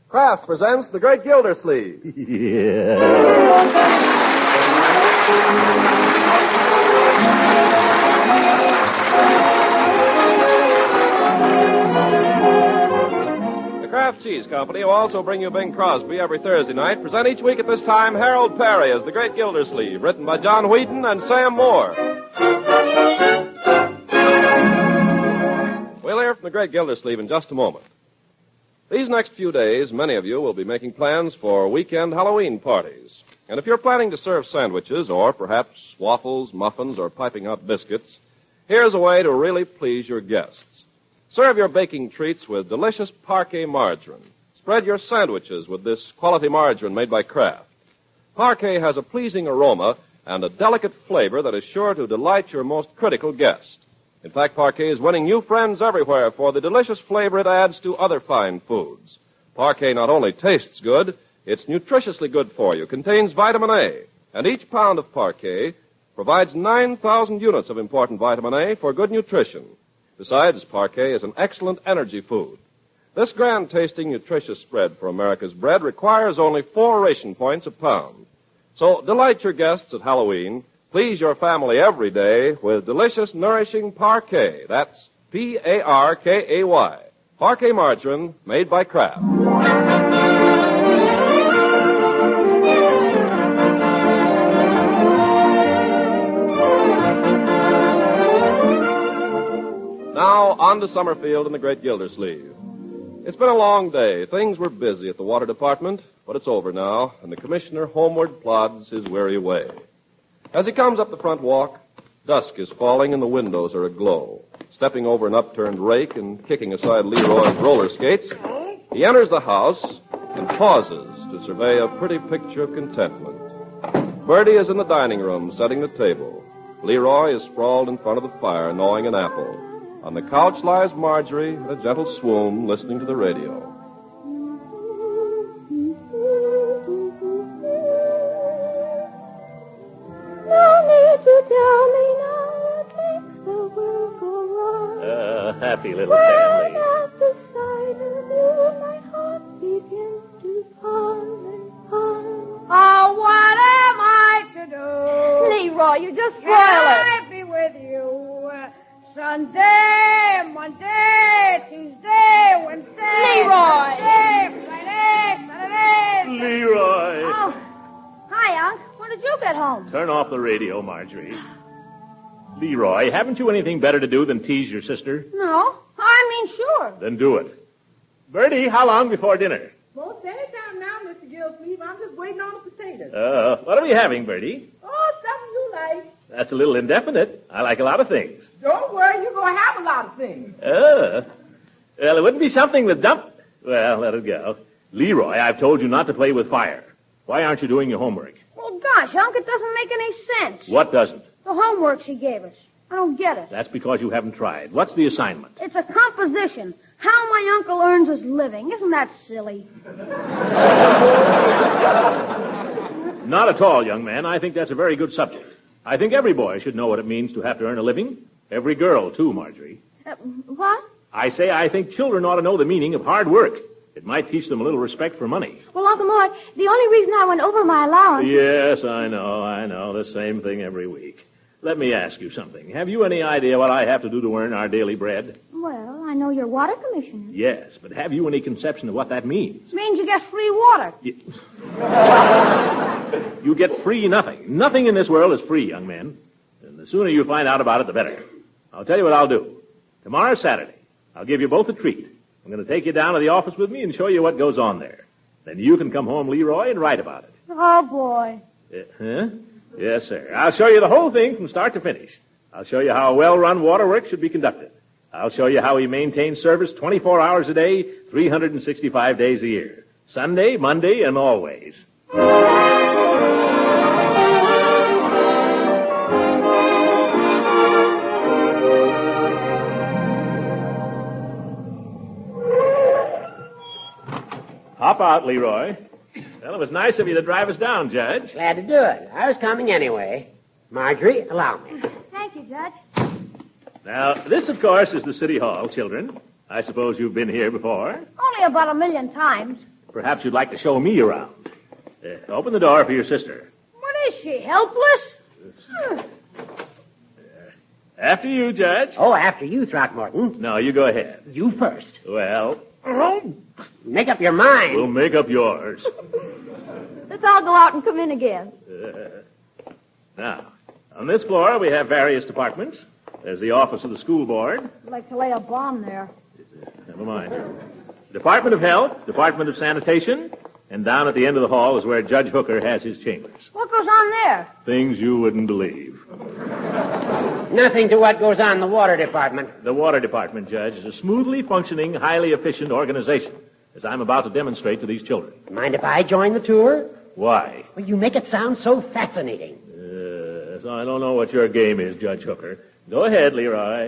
Kraft presents The Great Gildersleeve. The Kraft Cheese Company will also bring you Bing Crosby every Thursday night. Present each week at this time Harold Perry as The Great Gildersleeve, written by John Wheaton and Sam Moore. We'll hear from The Great Gildersleeve in just a moment. These next few days, many of you will be making plans for weekend Halloween parties. And if you're planning to serve sandwiches or perhaps waffles, muffins, or piping hot biscuits, here's a way to really please your guests. Serve your baking treats with delicious Parquet margarine. Spread your sandwiches with this quality margarine made by Kraft. Parquet has a pleasing aroma and a delicate flavor that is sure to delight your most critical guest. In fact, Parquet is winning new friends everywhere for the delicious flavor it adds to other fine foods. Parquet not only tastes good, it's nutritiously good for you, contains vitamin A, and each pound of Parquet provides 9,000 units of important vitamin A for good nutrition. Besides, Parquet is an excellent energy food. This grand-tasting, nutritious spread for America's bread requires only 4 ration points a pound. So delight your guests at Halloween. Please your family every day with delicious, nourishing Parquet. That's P-A-R-K-A-Y. Parquet margarine made by Kraft. Now, on to Summerfield and the Great Gildersleeve. It's been a long day. Things were busy at the water department, but it's over now, and the commissioner homeward plods his weary way. As he comes up the front walk, dusk is falling and the windows are aglow. Stepping over an upturned rake and kicking aside Leroy's roller skates, he enters the house and pauses to survey a pretty picture of contentment. Bertie is in the dining room setting the table. Leroy is sprawled in front of the fire gnawing an apple. On the couch lies Marjorie in a gentle swoon listening to the radio. Tell me now what makes the world go round. Happy little family. When at the sight of you, my heart begins to pound and pound. Oh, what am I to do? Leroy, you just spoil Can it. I be with you? Sunday, Monday, Tuesday, Wednesday, Leroy. Thursday, Friday, Saturday. Leroy. Oh, hi, Unc. When did you get home? Turn off the radio, Marjorie. Leroy, haven't you anything better to do than tease your sister? No, I mean sure. Then do it. Bertie, how long before dinner? Well, it's any time now, Mr. Gilsleeve. I'm just waiting on the potatoes. What are we having, Bertie? Oh, something you like. That's a little indefinite. I like a lot of things. Don't worry, you're going to have a lot of things. Well, it wouldn't be something with Well, let it go. Leroy, I've told you not to play with fire. Why aren't you doing your homework? Well, gosh, Unc, it doesn't make any sense. What doesn't? The homework she gave us. I don't get it. That's because you haven't tried. What's the assignment? It's a composition. How my uncle earns his living. Isn't that silly? Not at all, young man. I think that's a very good subject. I think every boy should know what it means to have to earn a living. Every girl, too, Marjorie. What? I say I think children ought to know the meaning of hard work. It might teach them a little respect for money. Well, Uncle Mort, the only reason I went over my allowance... Yes, I know. The same thing every week. Let me ask you something. Have you any idea what I have to do to earn our daily bread? Well, I know you're water commissioner. Yes, but have you any conception of what that means? It means you get free water. You get free nothing. Nothing in this world is free, young man. And the sooner you find out about it, the better. I'll tell you what I'll do. Tomorrow's Saturday. I'll give you both a treat. I'm going to take you down to the office with me and show you what goes on there. Then you can come home, Leroy, and write about it. Oh, boy. Huh? Yes, sir. I'll show you the whole thing from start to finish. I'll show you how a well-run waterworks should be conducted. I'll show you how we maintain service 24 hours a day, 365 days a year. Sunday, Monday, and always. Hop out, Leroy. Well, it was nice of you to drive us down, Judge. Glad to do it. I was coming anyway. Marjorie, allow me. Thank you, Judge. Now, this, of course, is the City Hall, children. I suppose you've been here before. Only about 1,000,000 times. perhaps you'd like to show me around. Open the door for your sister. What is she, helpless? After you, Judge. Oh, after you, Throckmorton. No, you go ahead. You first. Well, Make up your mind. we'll make up yours. Let's all go out and come in again. Now, on this floor, we have various departments. There's the office of the school board. I'd like to lay a bomb there. Never mind. Department of Health, Department of Sanitation, and down at the end of the hall is where Judge Hooker has his chambers. What goes on there? Things you wouldn't believe. Nothing to what goes on in the water department. The Water Department, Judge, is a smoothly functioning, highly efficient organization, as I'm about to demonstrate to these children. Mind if I join the tour? Why? Well, you make it sound so fascinating. So I don't know what your game is, Judge Hooker. Go ahead, Leroy.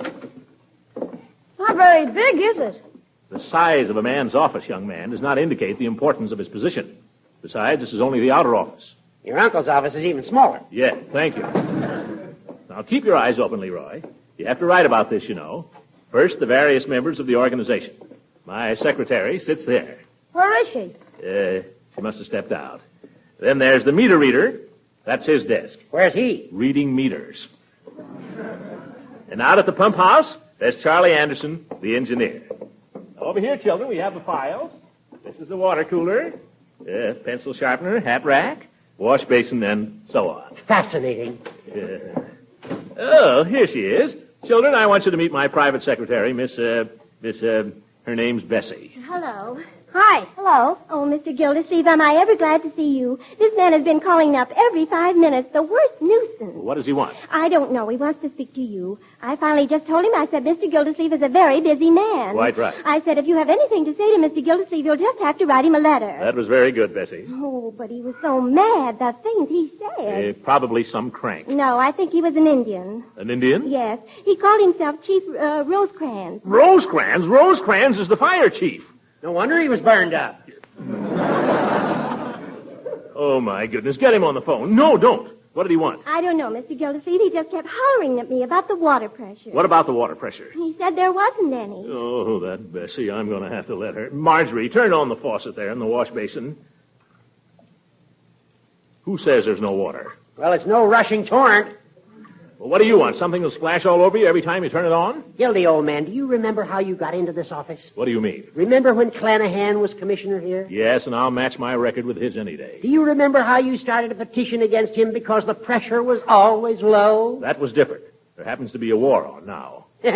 Not very big, is it? The size of a man's office, young man, does not indicate the importance of his position. Besides, this is only the outer office. Your uncle's office is even smaller. Yeah, thank you. Now, keep your eyes open, Leroy. You have to write about this, you know. First, the various members of the organization. My secretary sits there. Where is she? She must have stepped out. Then there's the meter reader. That's his desk. Where's he? Reading meters. And out at the pump house, there's Charlie Anderson, the engineer. Over here, children, we have the files. This is the water cooler, pencil sharpener, hat rack, wash basin, and so on. Fascinating. Oh, here she is. Children, I want you to meet my private secretary, her name's Bessie. Hello. Hi. Hello. Oh, Mr. Gildersleeve, am I ever glad to see you. This man has been calling up every 5 minutes. The worst nuisance. What does he want? I don't know. He wants to speak to you. I finally just told him, I said, Mr. Gildersleeve is a very busy man. Quite right. I said, if you have anything to say to Mr. Gildersleeve, you'll just have to write him a letter. That was very good, Bessie. Oh, but he was so mad, the things he said. Probably some crank. No, I think he was an Indian. An Indian? Yes. He called himself Chief Rosecrans. Rosecrans? Rosecrans is the fire chief. No wonder he was burned up. Oh, my goodness. Get him on the phone. No, don't. What did he want? I don't know, Mr. Gildersleeve. He just kept hollering at me about the water pressure. What about the water pressure? He said there wasn't any. Oh, that Bessie. I'm going to have to let her. Marjorie, turn on the faucet there in the wash basin. Who says there's no water? Well, it's no rushing torrent. Well, what do you want? Something will splash all over you every time you turn it on? Gildy, old man, do you remember how you got into this office? What do you mean? Remember when Clanahan was commissioner here? Yes, and I'll match my record with his any day. Do you remember how you started a petition against him because the pressure was always low? That was different. There happens to be a war on now. Get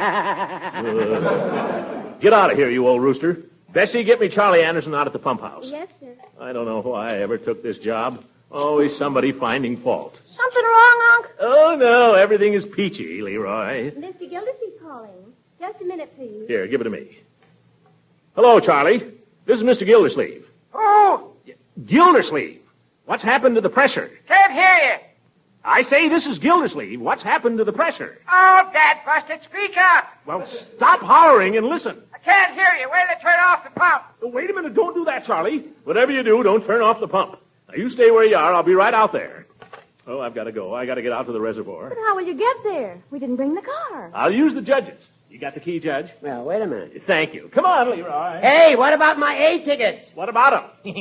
out of here, you old rooster. Bessie, get me Charlie Anderson out at the pump house. Yes, sir. I don't know why I ever took this job. Always somebody finding fault. Something wrong, Unc? Oh, no, everything is peachy, Leroy. Mr. Gildersleeve calling. Just a minute, please. Here, give it to me. Hello, Charlie. This is Mr. Gildersleeve. Oh, Gildersleeve? What's happened to the pressure? can't hear you. I say this is Gildersleeve. What's happened to the pressure? Oh, Dad busted. Speak up. Well, stop hollering and listen. I can't hear you. Wait till I turn off the pump. Oh, wait a minute. Don't do that, Charlie. Whatever you do, don't turn off the pump. Now, you stay where you are. I'll be right out there. Oh, I've got to go. I got to get out to the reservoir. But how will you get there? We didn't bring the car. I'll use the judges. You got the key, Judge? Well, wait a minute. Thank you. Come on, Leroy. Hey, what about my A tickets? What about them?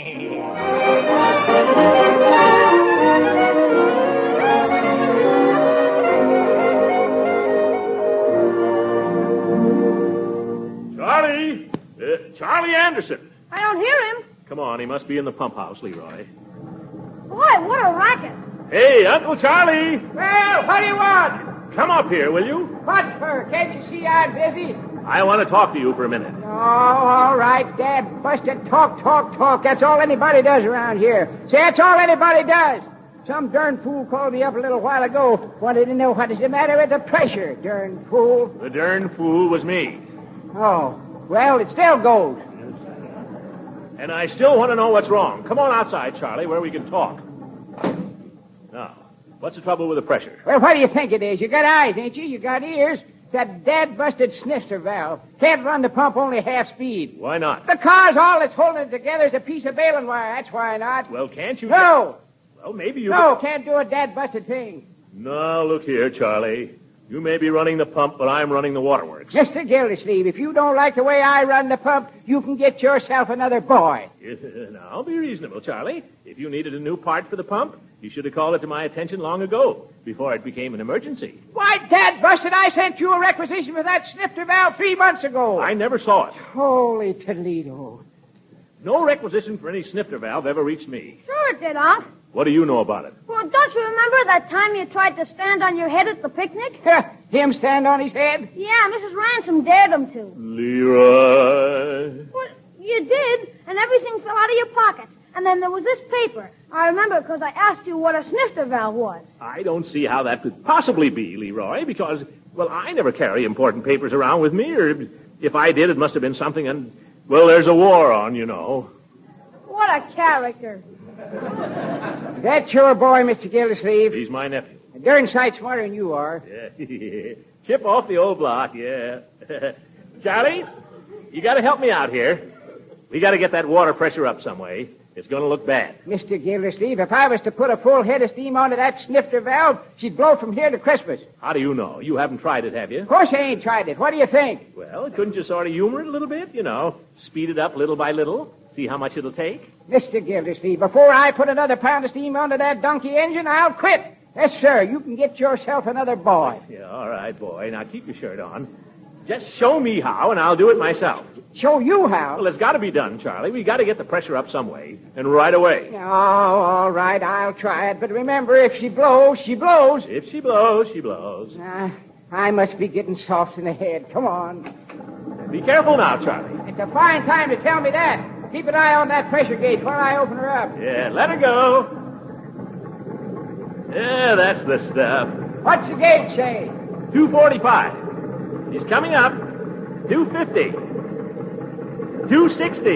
Charlie! Charlie Anderson. I don't hear him. Come on, he must be in the pump house, Leroy. Boy, what a racket. Hey, Uncle Charlie! Well, what do you want? Come up here, will you? What for? Can't you see I'm busy? I want to talk to you for a minute. Oh, all right, Dad busted. Talk. That's all anybody does around here. Say, that's all anybody does. Some darn fool called me up a little while ago. Wanted to know what is the matter with the pressure. Darn fool. The darn fool was me. Oh, well, it still goes. And I still want to know what's wrong. Come on outside, Charlie, where we can talk. Now, what's the trouble with the pressure? Well, what do you think it is? You got eyes, ain't you? You got ears. It's that dad-busted snifter valve. Can't run the pump only half speed. Why not? Because all that's holding it together is a piece of baling wire. That's why not. Well, can't you... No. Well, maybe you... No, can't do a dad-busted thing. No, look here, Charlie. You may be running the pump, but I'm running the waterworks. Mr. Gildersleeve, if you don't like the way I run the pump, you can get yourself another boy. Now, be reasonable, Charlie. If you needed a new part for the pump, you should have called it to my attention long ago, before it became an emergency. Why, Dad Busted, I sent you a requisition for that snifter valve 3 months ago. I never saw it. Holy Toledo. No requisition for any snifter valve ever reached me. Sure it did, Unc. What do you know about it? Well, don't you remember that time you tried to stand on your head at the picnic? Him stand on his head? Yeah, Mrs. Ransom dared him to. Leroy. Well, you did, and everything fell out of your pockets. And then there was this paper. I remember because I asked you what a snifter valve was. I don't see how that could possibly be, Leroy, because, well, I never carry important papers around with me, or if I did, it must have been something, and, well, there's a war on, you know. What a character. That's your boy, Mr. Gildersleeve. He's my nephew. A darn sight smarter than you are. Yeah. Chip off the old block, yeah. Charlie, you got to help me out here. We got to get that water pressure up some way. It's going to look bad. Mr. Gildersleeve, if I was to put a full head of steam onto that snifter valve, she'd blow from here to Christmas. How do you know? You haven't tried it, have you? Of course I ain't tried it. What do you think? Well, couldn't you sort of humor it a little bit? You know, speed it up little by little, see how much it'll take? Mr. Gildersleeve, before I put another pound of steam onto that donkey engine, I'll quit. Yes, sir. You can get yourself another boy. Yeah, all right, boy. Now keep your shirt on. Just show me how, and I'll do it myself. Show you how? Well, it's got to be done, Charlie. We got to get the pressure up some way, and right away. Oh, all right. I'll try it. But remember, if she blows, she blows. If she blows, she blows. I must be getting soft in the head. Come on. Be careful now, Charlie. It's a fine time to tell me that. Keep an eye on that pressure gauge while I open her up. Yeah, let her go. Yeah, that's the stuff. What's the gauge say? 245. He's coming up. 250. 260.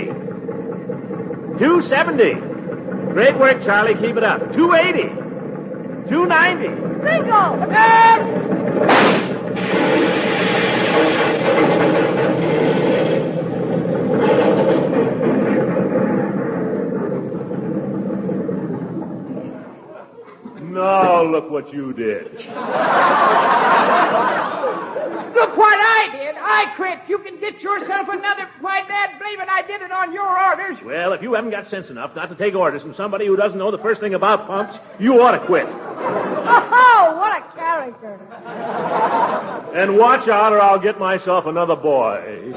270. Great work, Charlie. Keep it up. 280. 290. Bingo! Now look what you did. Look what I did. I quit. You can get yourself another. Why, Dad, believe it, I did it on your orders. Well, if you haven't got sense enough not to take orders from somebody who doesn't know the first thing about pumps, you ought to quit. Oh, what a character. And watch out or I'll get myself another boy.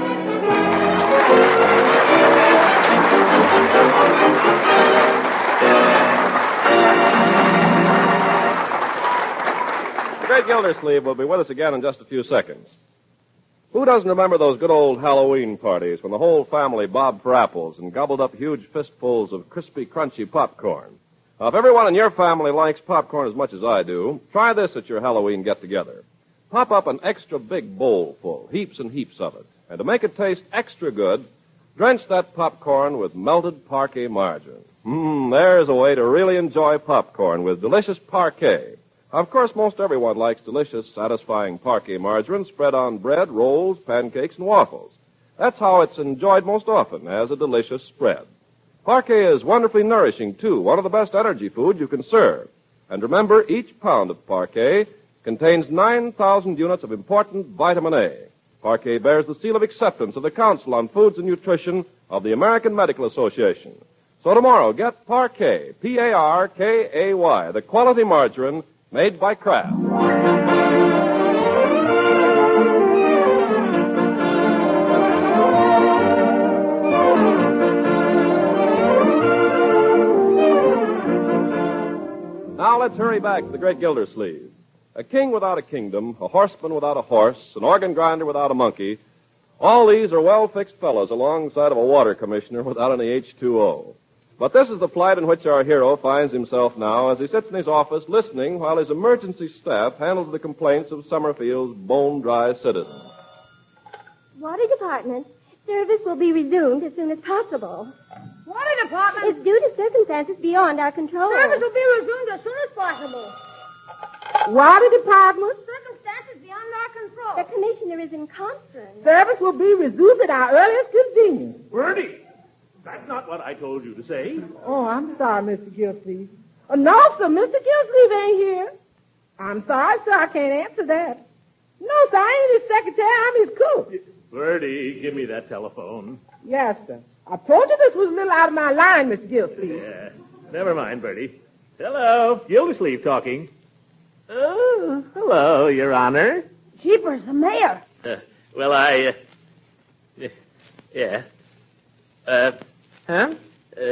The great Gildersleeve will be with us again in just a few seconds. Who doesn't remember those good old Halloween parties when the whole family bobbed for apples and gobbled up huge fistfuls of crispy, crunchy popcorn? Now, if everyone in your family likes popcorn as much as I do, try this at your Halloween get-together. Pop up an extra big bowl full, heaps and heaps of it. And to make it taste extra good, drench that popcorn with melted Parquet margarine. There's a way to really enjoy popcorn with delicious Parquet. Of course, most everyone likes delicious, satisfying Parquet margarine spread on bread, rolls, pancakes, and waffles. That's how it's enjoyed most often, as a delicious spread. Parquet is wonderfully nourishing, too, one of the best energy foods you can serve. And remember, each pound of Parquet contains 9,000 units of important vitamin A. Parquet bears the seal of acceptance of the Council on Foods and Nutrition of the American Medical Association. So tomorrow, get Parquet, P-A-R-K-A-Y, the quality margarine made by Kraft. Now let's hurry back to the great Gildersleeve. A king without a kingdom, a horseman without a horse, an organ grinder without a monkey. All these are well-fixed fellows alongside of a water commissioner without any H2O. But this is the plight in which our hero finds himself now as he sits in his office listening while his emergency staff handles the complaints of Summerfield's bone-dry citizens. Water department. Service will be resumed as soon as possible. Water department. It's due to circumstances beyond our control. Service will be resumed as soon as possible. Water department. Circumstances beyond our control. The commissioner is in conference. Service will be resumed at our earliest convenience. Bertie, that's not what I told you to say. Oh, I'm sorry, Mr. Gilsleeve. No, sir, Mr. Gilsleeve ain't here. I'm sorry, sir. I can't answer that. No, sir. I ain't his secretary. I'm his cook. Bertie, give me that telephone. Yes, sir. I told you this was a little out of my line, Mr. Gilsleeve. Yeah. Never mind, Bertie. Hello. Gildersleeve talking. Oh, hello, Your Honor. Jeepers, the mayor. Yeah. Huh?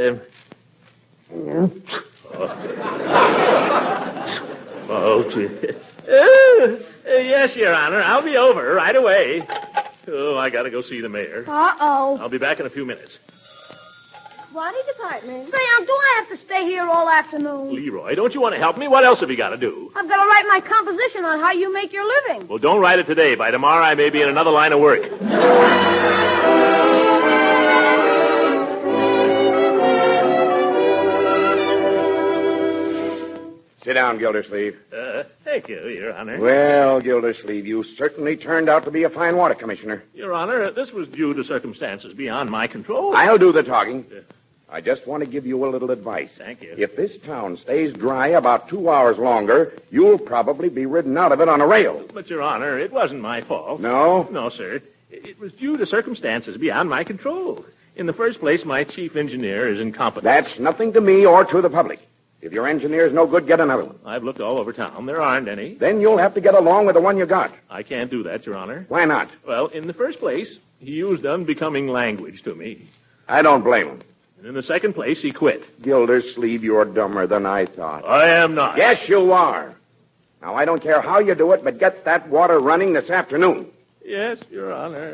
Yes, Your Honor. I'll be over right away. Oh, I gotta go see the mayor. Uh-oh. I'll be back in a few minutes. Water department. Say, do I have to stay here all afternoon? Leroy, don't you want to help me? What else have you got to do? I've got to write my composition on how you make your living. Well, don't write it today. By tomorrow, I may be in another line of work. Sit down, Gildersleeve. Thank you, Your Honor. Well, Gildersleeve, you certainly turned out to be a fine water commissioner. Your Honor, this was due to circumstances beyond my control. I'll do the talking. I just want to give you a little advice. Thank you. If this town stays dry about 2 hours longer, you'll probably be ridden out of it on a rail. But, Your Honor, it wasn't my fault. No? No, sir. It was due to circumstances beyond my control. In the first place, my chief engineer is incompetent. That's nothing to me or to the public. If your engineer's no good, get another one. I've looked all over town. There aren't any. Then you'll have to get along with the one you got. I can't do that, Your Honor. Why not? Well, in the first place, he used unbecoming language to me. I don't blame him. And in the second place, he quit. Gildersleeve, you're dumber than I thought. I am not. Yes, you are. Now, I don't care how you do it, but get that water running this afternoon. Yes, Your Honor.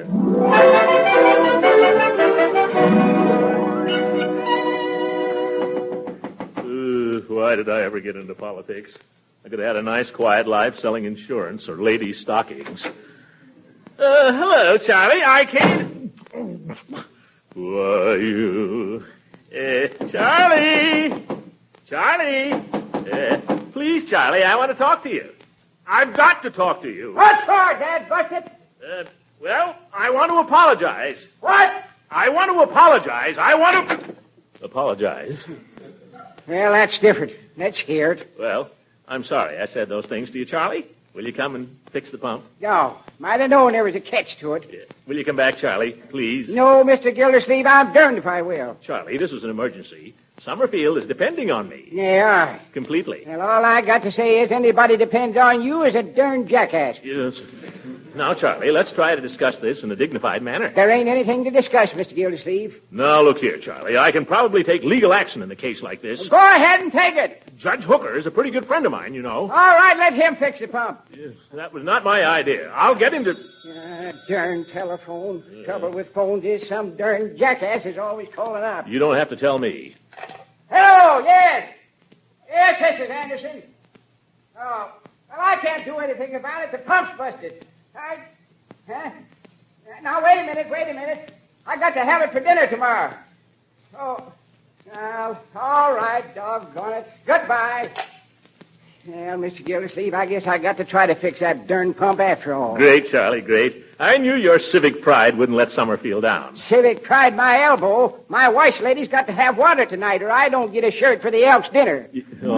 Why did I ever get into politics? I could have had a nice, quiet life selling insurance or ladies' stockings. Hello, Charlie. I came... Who are you? Charlie! Charlie! Please, Charlie, I want to talk to you. I've got to talk to you. What for, Dad Busted? Well, I want to apologize. What? I want to apologize. I want to... Apologize? Well, that's different. Let's hear it. Well, I'm sorry I said those things to you, Charlie. Will you come and fix the pump? No. Might have known there was a catch to it. Yeah. Will you come back, Charlie, please? No, Mr. Gildersleeve, I'm darned if I will. Charlie, this is an emergency. Summerfield is depending on me. Yeah. Completely. Well, all I got to say is anybody depends on you is a darn jackass. Yes. Now, Charlie, let's try to discuss this in a dignified manner. There ain't anything to discuss, Mr. Gildersleeve. Now, look here, Charlie. I can probably take legal action in a case like this. Go ahead and take it. Judge Hooker is a pretty good friend of mine, you know. All right, let him fix the pump. Yes, that was not my idea. I'll get him to... Darn telephone. Yeah. Trouble with phones is some darn jackass is always calling up. You don't have to tell me. Hello, yes. Yes, this is Anderson. Oh, well, I can't do anything about it. The pump's busted. Huh? Now, wait a minute. I got to have it for dinner tomorrow. Oh, well, all right, doggone it. Goodbye. Well, Mr. Gildersleeve, I guess I got to try to fix that darn pump after all. Great, Charlie, great. I knew your civic pride wouldn't let Summerfield down. Civic pride my elbow. My wife's lady's got to have water tonight, or I don't get a shirt for the Elks' dinner.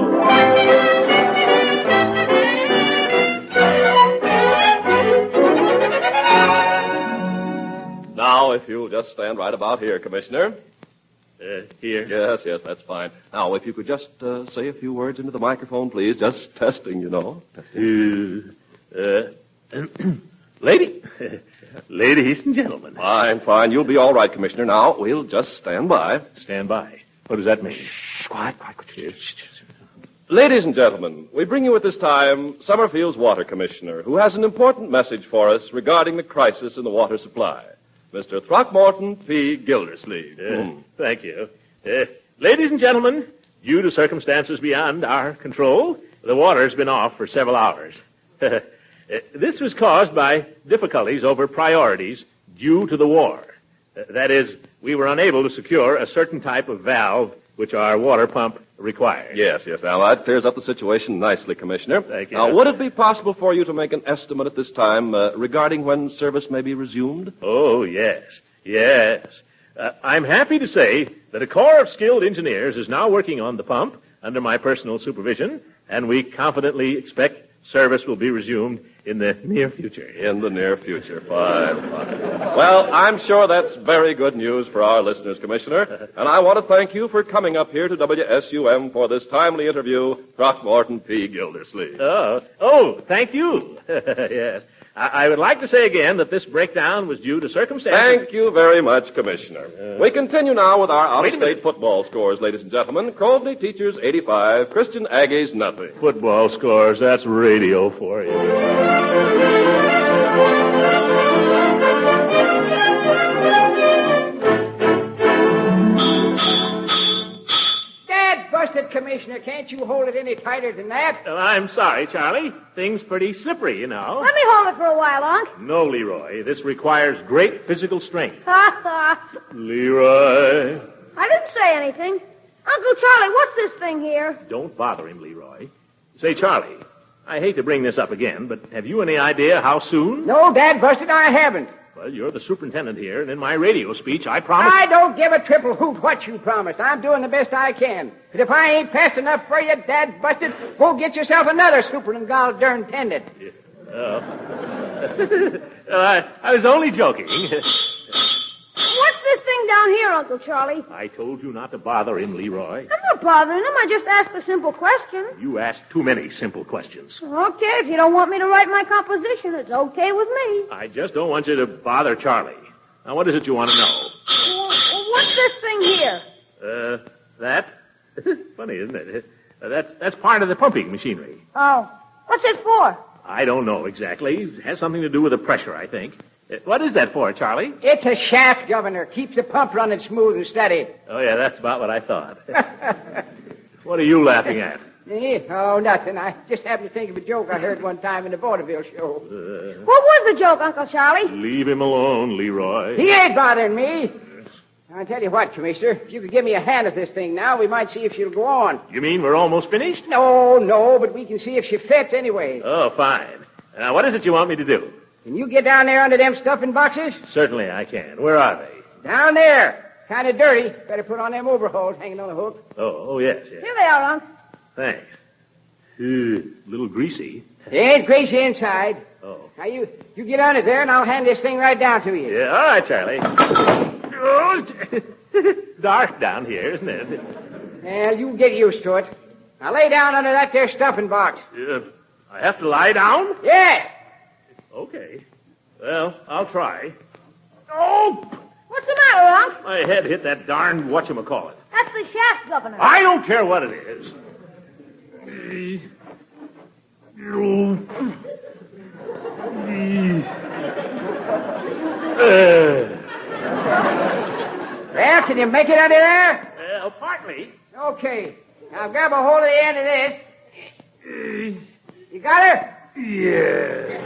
Now, if you'll just stand right about here, Commissioner. Here? Yes, that's fine. Now, if you could just say a few words into the microphone, please. Just testing, you know. Ladies and gentlemen. Fine. You'll be all right, Commissioner. Now, we'll just stand by. Stand by? What does that mean? Shh, quiet. Ladies and gentlemen, we bring you at this time Summerfield's Water Commissioner, who has an important message for us regarding the crisis in the water supply. Mr. Throckmorton P. Gildersleeve. Thank you. Ladies and gentlemen, due to circumstances beyond our control, the water's been off for several hours. This was caused by difficulties over priorities due to the war. That is, we were unable to secure a certain type of valve which our water pump required. Yes. Now, that clears up the situation nicely, Commissioner. Thank you. Now, would it be possible for you to make an estimate at this time regarding when service may be resumed? Oh, yes. I'm happy to say that a corps of skilled engineers is now working on the pump under my personal supervision, and we confidently expect Service will be resumed in the near future. In the near future. Fine. Well, I'm sure that's very good news for our listeners, Commissioner. And I want to thank you for coming up here to WSUM for this timely interview, Throckmorton P. Gildersleeve. Oh, thank you. Yes. I would like to say again that this breakdown was due to circumstances. Thank you very much, Commissioner. We continue now with our out-of-state football scores, ladies and gentlemen. Crowley Teachers 85, Christian Aggies nothing. Football scores, that's radio for you. Busted, Commissioner. Can't you hold it any tighter than that? Well, I'm sorry, Charlie. Thing's pretty slippery, you know. Let me hold it for a while, Unc. No, Leroy. This requires great physical strength. Ha ha. Leroy. I didn't say anything. Uncle Charlie, what's this thing here? Don't bother him, Leroy. Say, Charlie, I hate to bring this up again, but have you any idea how soon? No, Dad, Busted, I haven't. Well, you're the superintendent here, and in my radio speech, I promised... I don't give a triple hoot what you promised. I'm doing the best I can. But if I ain't fast enough for you, Dad Busted, go get yourself another superintendent. I was only joking. What's this thing down here, Uncle Charlie? I told you not to bother him, Leroy. I'm not bothering him. I just asked a simple question. You asked too many simple questions. Okay, if you don't want me to write my composition, it's okay with me. I just don't want you to bother Charlie. Now, what is it you want to know? Well, what's this thing here? That? Funny, isn't it? That's part of the pumping machinery. Oh. What's it for? I don't know exactly. It has something to do with the pressure, I think. What is that for, Charlie? It's a shaft, Governor. Keeps the pump running smooth and steady. Oh, yeah, that's about what I thought. What are you laughing at? Oh, nothing. I just happened to think of a joke I heard one time in the vaudeville show. What was the joke, Uncle Charlie? Leave him alone, Leroy. He ain't bothering me. I'll tell you what, Commissioner. If you could give me a hand at this thing now, we might see if she'll go on. You mean we're almost finished? No, but we can see if she fits anyway. Oh, fine. Now, what is it you want me to do? Can you get down there under them stuffing boxes? Certainly I can. Where are they? Down there. Kind of dirty. Better put on them overalls hanging on a hook. Oh, yes. Here they are, Unc. Thanks. A little greasy. They ain't greasy inside. Oh. Now, you get under there, and I'll hand this thing right down to you. Yeah, all right, Charlie. Oh, dark down here, isn't it? Well, you get used to it. Now, lay down under that there stuffing box. I have to lie down? Yes. Okay. Well, I'll try. Oh! What's the matter, Unc? My head hit that darned whatchamacallit. That's the shaft, Governor. I don't care what it is. Well, can you make it under there? Well, partly. Okay. Now grab a hold of the end of this. You got her? Yeah.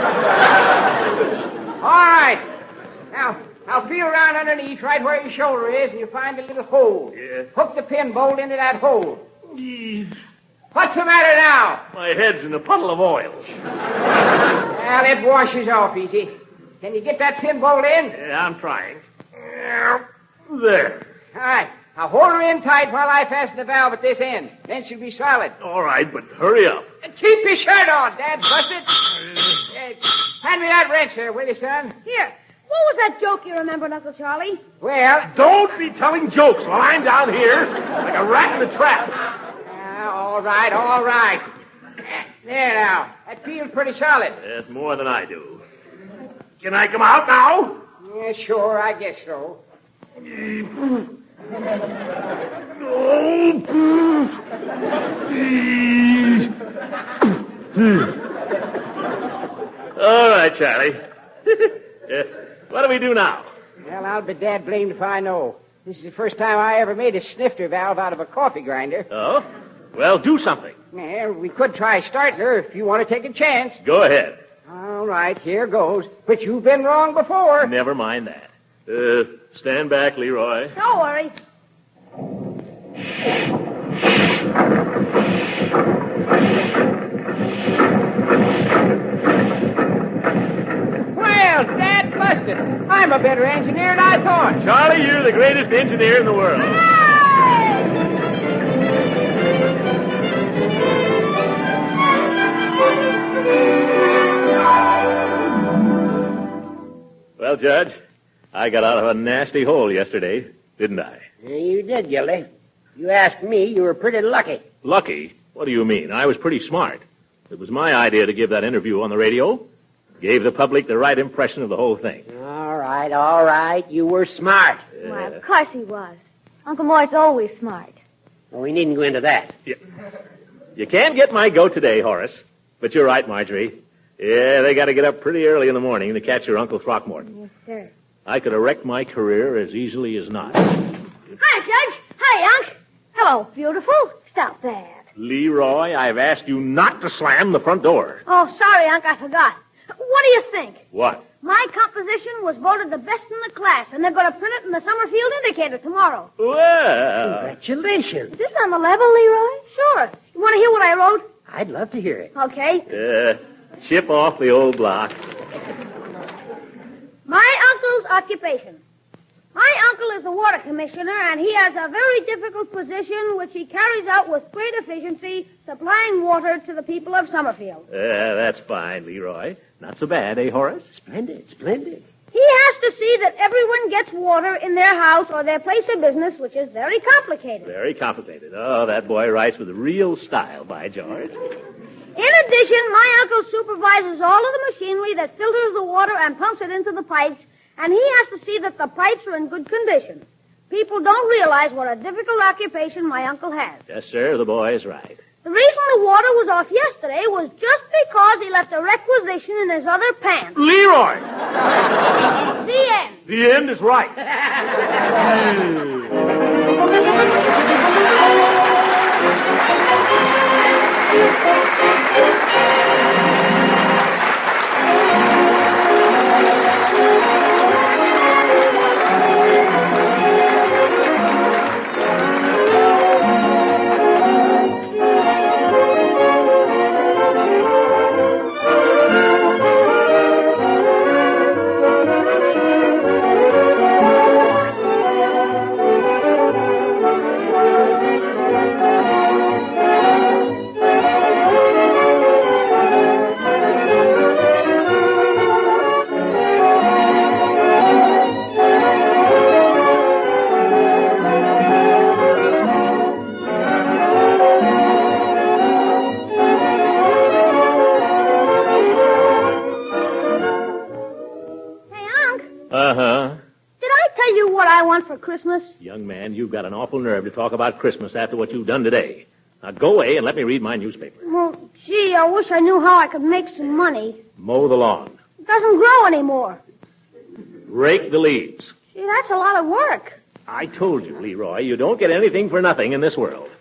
All right. Now feel around underneath right where your shoulder is, and you find a little hole. Yeah. Hook the pin bolt into that hole. What's the matter now? My head's in a puddle of oil. Well, it washes off easy. Can you get that pin bolt in? Yeah, I'm trying. There. All right. Now hold her in tight while I fasten the valve at this end. Then she'll be solid. All right, but hurry up. And keep your shirt on, Dad. Busted. Hand me that wrench there, will you, son? Here. What was that joke you remembered, Uncle Charlie? Well... Don't be telling jokes while I'm down here like a rat in a trap. All right. There now. That feels pretty solid. That's more than I do. Can I come out now? Yeah, sure, I guess so. All right, Charlie. What do we do now? Well, I'll be dad blamed if I know. This is the first time I ever made a snifter valve out of a coffee grinder. Oh? Well, do something. Yeah, we could try starting her if you want to take a chance. Go ahead. All right, here goes. But you've been wrong before. Never mind that. Stand back, Leroy. Don't worry. Well, Dad busted. I'm a better engineer than I thought. Charlie, you're the greatest engineer in the world. Hey! Well, Judge, I got out of a nasty hole yesterday, didn't I? Yeah, you did, Gildy. You asked me, you were pretty lucky. Lucky? What do you mean? I was pretty smart. It was my idea to give that interview on the radio. Gave the public the right impression of the whole thing. All right. You were smart. Why, of course he was. Uncle Mort's always smart. Well, we needn't go into that. You can't get my goat today, Horace. But you're right, Marjorie. Yeah, they got to get up pretty early in the morning to catch your Uncle Throckmorton. Yes, sir. I could have wrecked my career as easily as not. Hi, Judge. Hi, Unc. Hello, beautiful. Stop that. Leroy, I've asked you not to slam the front door. Oh, sorry, Unc. I forgot. What do you think? What? My composition was voted the best in the class, and they're going to print it in the Summerfield Indicator tomorrow. Well. Congratulations. Is this on the level, Leroy? Sure. You want to hear what I wrote? I'd love to hear it. Okay. Chip off the old block. My uncle's occupation. My uncle is the water commissioner, and he has a very difficult position which he carries out with great efficiency, supplying water to the people of Summerfield. That's fine, Leroy. Not so bad, eh, Horace? Splendid. He has to see that everyone gets water in their house or their place of business, which is very complicated. Very complicated. Oh, that boy writes with real style, by George. In addition, my uncle supervises all of the machinery that filters the water and pumps it into the pipes, and he has to see that the pipes are in good condition. People don't realize what a difficult occupation my uncle has. Yes, sir, the boy is right. The reason the water was off yesterday was just because he left a requisition in his other pants. Leroy! The end. The end is right. For Christmas? Young man, you've got an awful nerve to talk about Christmas after what you've done today. Now go away and let me read my newspaper. Well, gee, I wish I knew how I could make some money. Mow the lawn. It doesn't grow anymore. Rake the leaves. Gee, that's a lot of work. I told you, Leroy, you don't get anything for nothing in this world.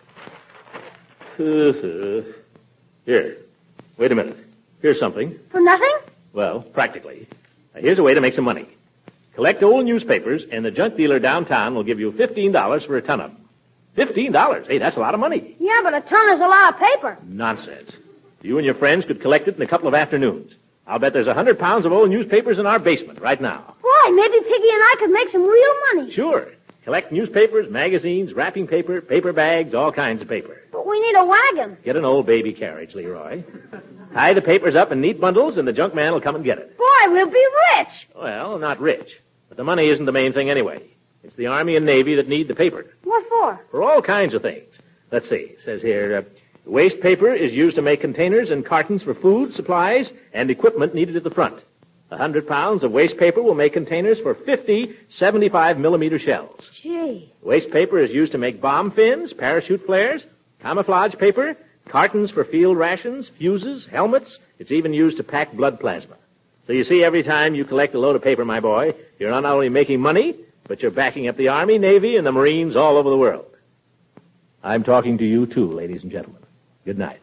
Here. Wait a minute. Here's something. For nothing? Well, practically. Now, here's a way to make some money. Collect old newspapers, and the junk dealer downtown will give you $15 for a ton of them. $15? Hey, that's a lot of money. Yeah, but a ton is a lot of paper. Nonsense. You and your friends could collect it in a couple of afternoons. I'll bet there's 100 pounds of old newspapers in our basement right now. Boy, maybe Piggy and I could make some real money. Sure. Collect newspapers, magazines, wrapping paper, paper bags, all kinds of paper. But we need a wagon. Get an old baby carriage, Leroy. Tie the papers up in neat bundles, and the junk man will come and get it. Boy, we'll be rich. Well, not rich. But the money isn't the main thing anyway. It's the Army and Navy that need the paper. What for? For all kinds of things. Let's see. It says here, waste paper is used to make containers and cartons for food, supplies, and equipment needed at the front. 100 pounds of waste paper will make containers for 50 75-millimeter shells. Gee. Waste paper is used to make bomb fins, parachute flares, camouflage paper, cartons for field rations, fuses, helmets. It's even used to pack blood plasma. So you see, every time you collect a load of paper, my boy, you're not only making money, but you're backing up the Army, Navy, and the Marines all over the world. I'm talking to you, too, ladies and gentlemen. Good night.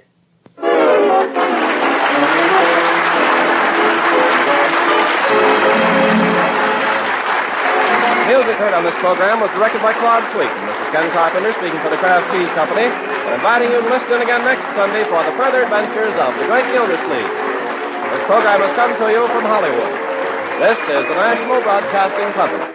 Music heard on this program was directed by Claude Sweet. And this is Ken Carpenter speaking for the Kraft Cheese Company, and inviting you to listen again next Sunday for the further adventures of the Great Gildersleeve. This program has come to you from Hollywood. This is the National Broadcasting Company.